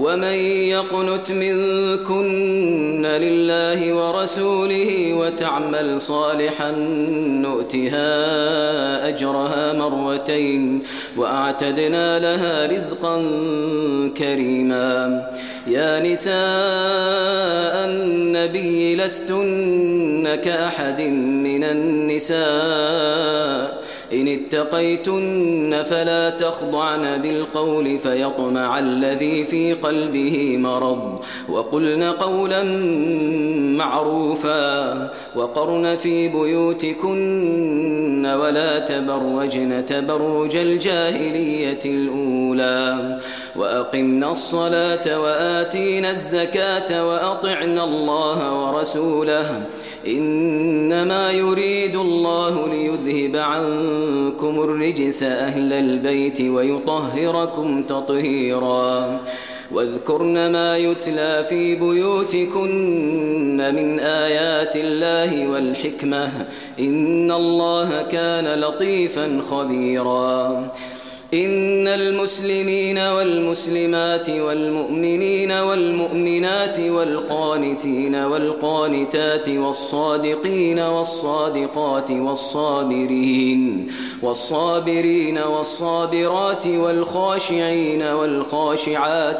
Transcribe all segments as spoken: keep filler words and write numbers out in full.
ومن يقنت منكن لله ورسوله وتعمل صالحا نؤتها أجرها مرتين وأعتدنا لها رزقا كريما. يا نساء النبي لستن كأحد من النساء إن اتقيتن فلا تخضعن بالقول فيطمع الذي في قلبه مرض وقلن قولا معروفا وقرن في بيوتكن ولا تبرجن تبرج الجاهلية الأولى وأقمنا الصلاة وآتينا الزكاة وأطعنا الله ورسوله إنما يريد الله ليذهب عنكم الرجس أهل البيت ويطهركم تطهيرا. واذكرن ما يتلى في بيوتكن من آيات الله والحكمة إن الله كان لطيفا خبيرا. إن المسلمين والمسلمات والمؤمنين والمؤمنات والقانتين والقانتات والصادقين والصادقات والصابرين والصابرين والصابرات والخاشعين والخاشعات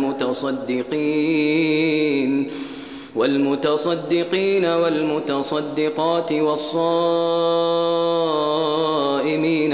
والمتصدقين والمتصدقين والمتصدقات والصائمين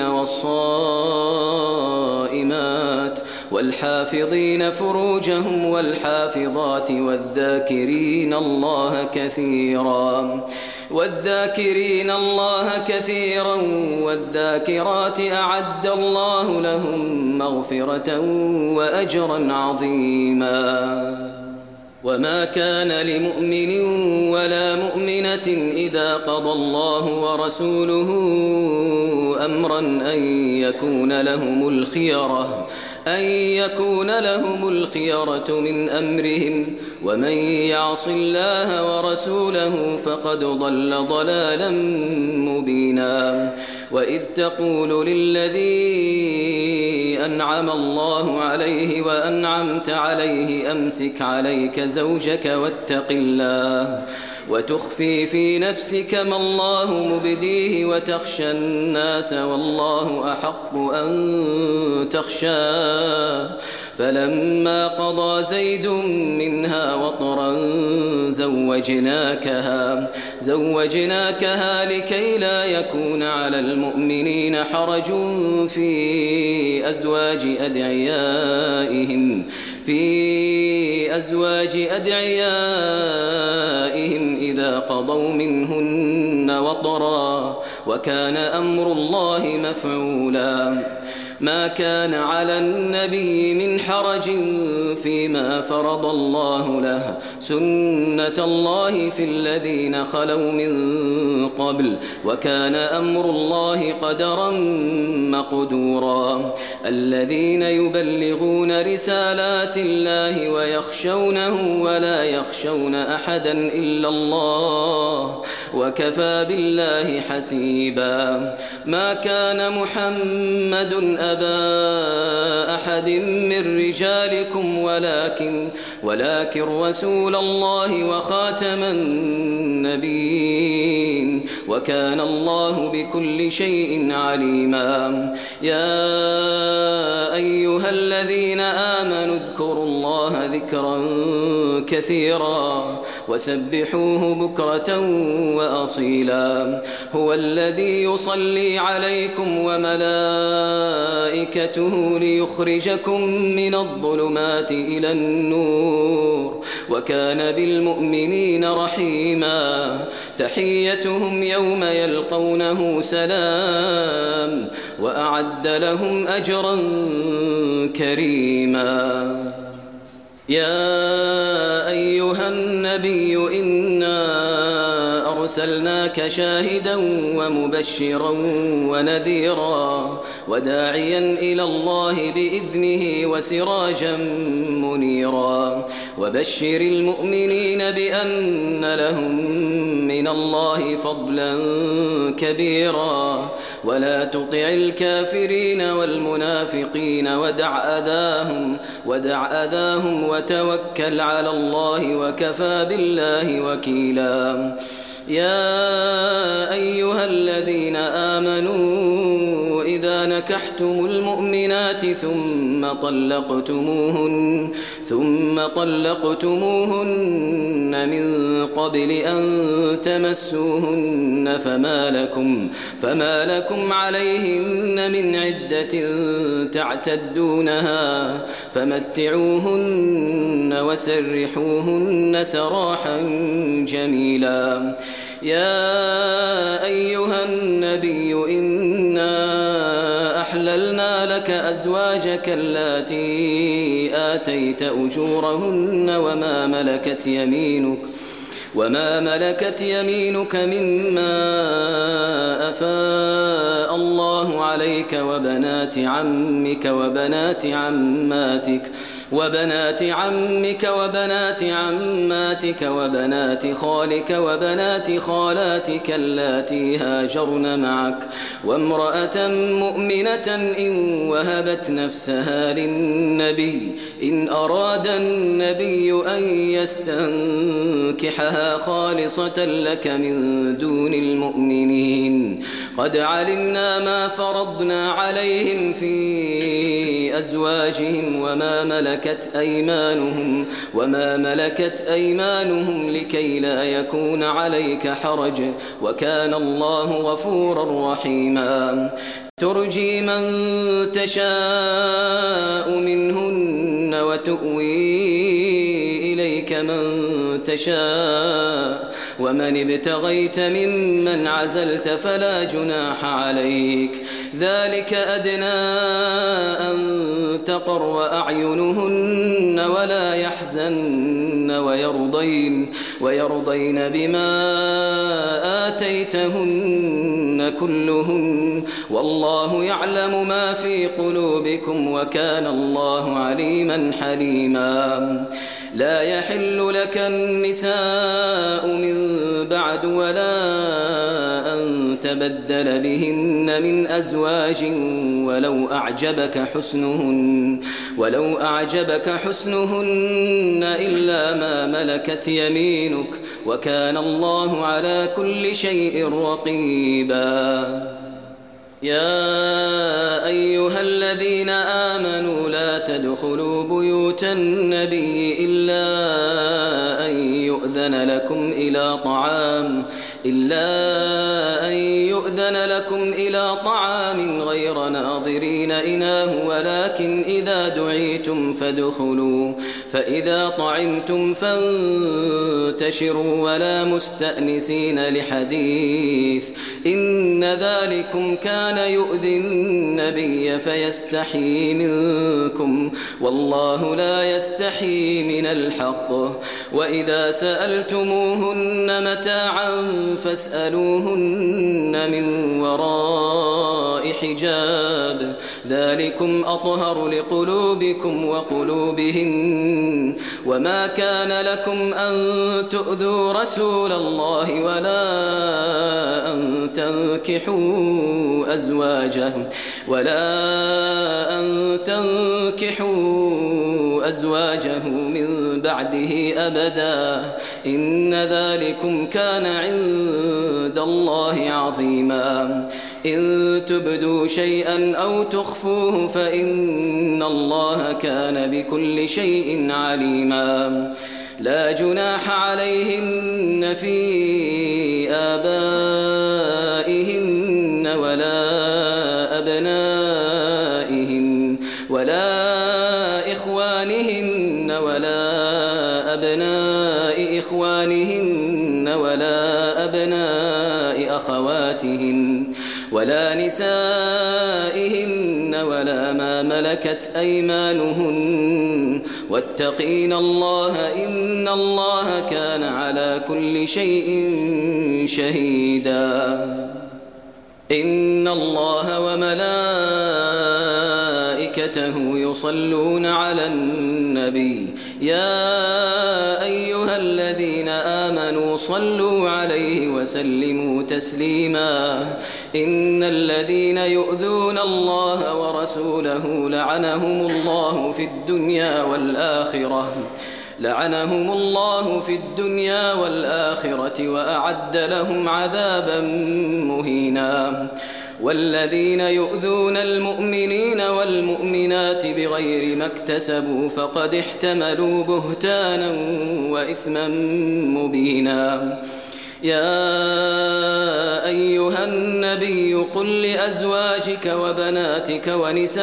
والصائمات والحافظين فروجهم والحافظات والذاكرين الله كثيرا والذاكرين الله كثيرا والذاكرات أعد الله لهم مغفرة وأجرا عظيما. وما كان لمؤمن ولا مؤمنة إذا قضى الله ورسوله أمرا أن يكون لهم الخيرة أن يكون لهم الخيرة من أمرهم ومن يعص الله ورسوله فقد ضل ضلالا مبينا. وإذ تقول للذي أنعم الله عليه وأنعمت عليه أمسك عليك زوجك واتق الله وتخفي في نفسك ما الله مبديه وتخشى الناس والله أحق أن تخشاه فلما قضى زيد منها وطرا زوجناكها زوجناكها لكي لا يكون على المؤمنين حرج في أزواج أدعيائهم في أزواج أدعيائهم إذا قضوا منهن وطرا وكان أمر الله مفعولا. ما كان على النبي من حرج فيما فرض الله له سنة الله في الذين خلوا من قبل وكان أمر الله قدرا مقدورا. الذين يبلغون رسالات الله ويخشونه ولا يخشون أحدا إلا الله وكفى بالله حسيبا. ما كان محمد أبا أحد من رجالكم ولكن ولكن رسول الله وخاتم النبيين وكان الله بكل شيء عليما. يا أيها الذين آمنوا اذكروا الله ذكرا كثيرا وسبحوه بكرة وأصيلا. هو الذي يصلي عليكم وملائكته ليخرجكم من الظلمات إلى النور وكان بالمؤمنين رحيما. تحيتهم يوم يلقونه سلام وأعد لهم أجرا كريما. يا أيها النبي إنا أرسلناك شاهدا ومبشرا ونذيرا وداعيا إلى الله بإذنه وسراجا منيرا. وبشر المؤمنين بأن لهم من الله فضلا كبيرا ولا تطع الكافرين والمنافقين ودع أذاهم ودع أذاهم وتوكل على الله وكفى بالله وكيلا. يا أيها الذين آمنوا إذا نكحتم المؤمنات ثم طلقتموهن ثم طلقتموهن من قبل أن تمسوهن فما لكم فما لكم عليهن من عدة تعتدونها فمتعوهن وسرحوهن سراحا جميلا. يا أيها النبي إنا أحللنا لك أزواجك اللاتي آتيت أجورهن وما ملكت يمينك وما ملكت يمينك مما أفاء الله عليك وبنات عمك وبنات عماتك وبنات عمك وبنات عماتك وبنات خالك وبنات خالاتك اللاتي هاجرن معك وامرأة مؤمنة إن وهبت نفسها للنبي إن أراد النبي أن يستنكحها خالصة لك من دون المؤمنين. قد علمنا ما فرضنا عليهم في أزواجهم وما ملكت أيمانهم وما ملكت أيمانهم لكي لا يكون عليك حرج وكان الله غفورا رحيما. ترجي من تشاء منهن وتؤوي إليك من تشاء ومن ابتغيت ممن عزلت فلا جناح عليك. ذلك أدنى أن تقر أعينهن ولا يحزن ويرضين, ويرضين بما آتيتهن كلهن والله يعلم ما في قلوبكم وكان الله عليما حليما. لا يحل لك النساء من بعد ولا أن تبدل بهن من أزواج ولو أعجبك حسنهن ولو أعجبك حسنهن إلا ما ملكت يمينك وكان الله على كل شيء رقيبا. يا أيها الذين آمنوا لا تدخلوا بيوت النبي إلا أن يؤذن لكم إلى طعام إلا أن يؤذن لكم إلى طعام غير ناظرين إناه ولكن إذا دعيتم فادخلوا فإذا طعمتم فانتشروا ولا مستأنسين لحديث إن ذلكم كان يؤذي النبي فيستحيي منكم والله لا يستحيي من الحق. وإذا سألتموهن متاعا فاسألوهن من وراء حجاب ذلكم أطهر لقلوبكم وقلوبهن. وما كان لكم أن تؤذوا رسول الله ولا أن تنكحوا أزواجه ولا أن تنكحوا أزواجه من بعده أبدا إن ذلكم كان عند الله عظيما. إن تبدوا شيئا أو تخفوه فإن الله كان بكل شيء عليما. لا جناح عليهن في آبائهن ولا أبنائهن ولا إخوانهن ولا أبناء إخوانهن ولا أبناء أخواتهن ولا نسائهن ولا ما ملكت أيمانهن واتقين الله إن الله كان على كل شيء شهيدا. إن الله وملائكته يصلون على النبي يا أيها الذين آمنوا صلوا عليه وسلموا تسليما. إن الذين يؤذون الله ورسوله لعنهم الله في الدنيا والآخرة لعنهم الله في الدنيا والآخرة وأعد لهم عذابا مهينا والذين يؤذون المؤمنين والمؤمنات بغير ما اكتسبوا فقد احتملوا بهتانا وإثما مبينا يا أيها النبي قل لأزواجك وبناتك ونساء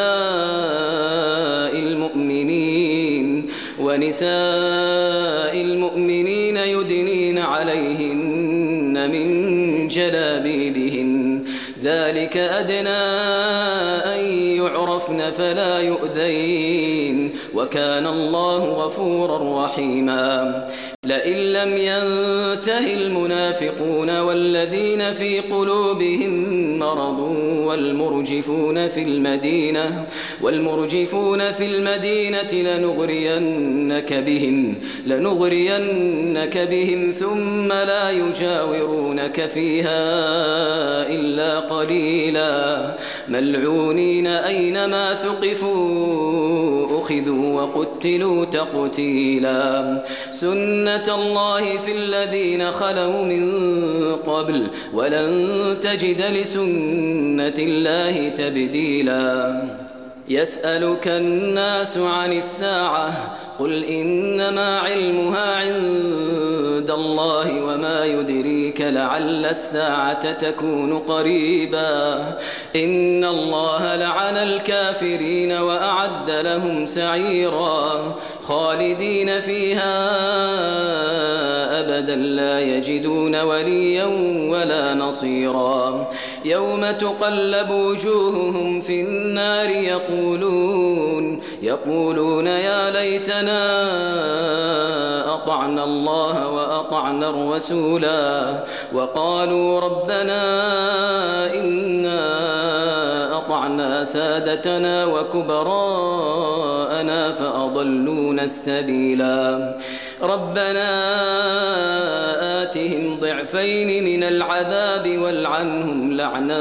المؤمنين ونساء المؤمنين يدنين عليهن من جلابيبهن ذلك أدنى أن يعرفن فلا يؤذين وكان الله غفورا رحيما لئن لم ينته المنافقون والذين في قلوبهم مرض والمرجفون في المدينة والمرجفون في المدينة لنغرينك بهم لنغرينك بهم ثم لا يجاورونك فيها إلا قليلا ملعونين أينما ثقفوا أخذوا وقتلوا تقتيلا سنة الله في الذين خلوا من قبل ولن تجد لسنة الله تبديلا يسألك الناس عن الساعة قل إنما علمها عند الله وما يدريك لعل الساعة تكون قريبا إن الله لعن الكافرين وأعد لهم سعيرا خالدين فيها أبدا لا يجدون وليا ولا نصيرا يوم تقلب وجوههم في النار يقولون يقولون يا ليتنا أطعنا الله وأطعنا الرسولا وقالوا ربنا إنا أطعنا سادتنا وكبراءنا فأضلونا السبيلا ربنا آتهم ضعفين من العذاب والعنهم لعنا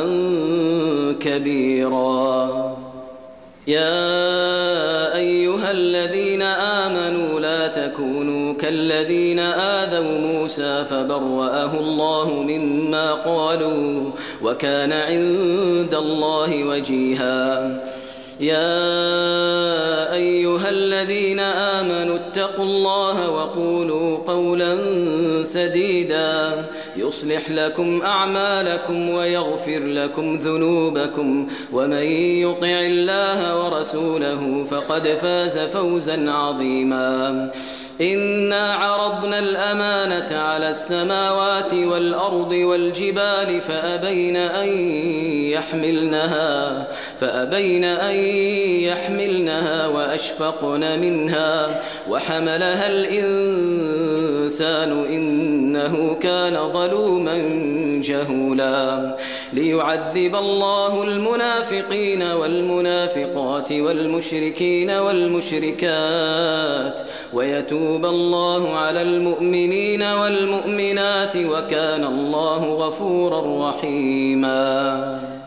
كبيرا يا أيها الذين آمنوا لا تكونوا كالذين آذوا موسى فبرأه الله مما قالوا وكان عند الله وجيها يا أيها الذين آمنوا اتقوا الله وقولوا قولا سديدا يصلح لكم أعمالكم ويغفر لكم ذنوبكم ومن يطع الله ورسوله فقد فاز فوزا عظيما إنا عرضنا الأمانة على السماوات والأرض والجبال فأبين أن يحملنها فأبين أن يحملنها وأشفقن منها وحملها الإنسان إنه كان ظلوما جهولا ليعذب الله المنافقين والمنافقات والمشركين والمشركات ويتوب الله على المؤمنين والمؤمنات وكان الله غفورا رحيما.